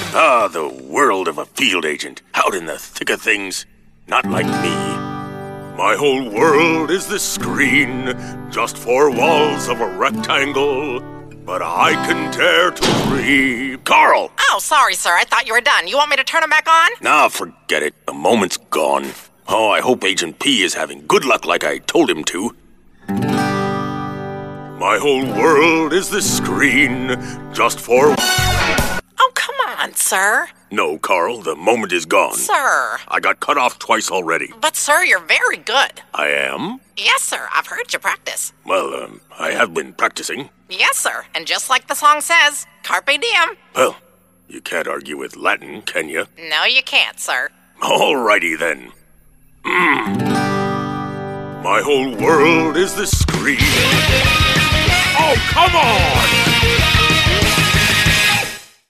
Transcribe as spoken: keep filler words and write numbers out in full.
Ah, the world of a field agent. Out in the thick of things. Not like me. My whole world is this screen, just four walls of a rectangle. But I can dare to dream. Carl! Oh, sorry, sir. I thought you were done. You want me to turn him back on? Nah, forget it. The moment's gone. Oh, I hope Agent P is having good luck like I told him to. My whole world is this screen, just for... Oh, come on, sir. No, Carl, the moment is gone. Sir. I got cut off twice already. But, sir, you're very good. I am? Yes, sir. I've heard you practice. Well, um, I have been practicing. Yes, sir. And just like the song says, carpe diem. Well, you can't argue with Latin, can you? No, you can't, sir. Alrighty then. Mm. My whole world is this screen. Oh, come on!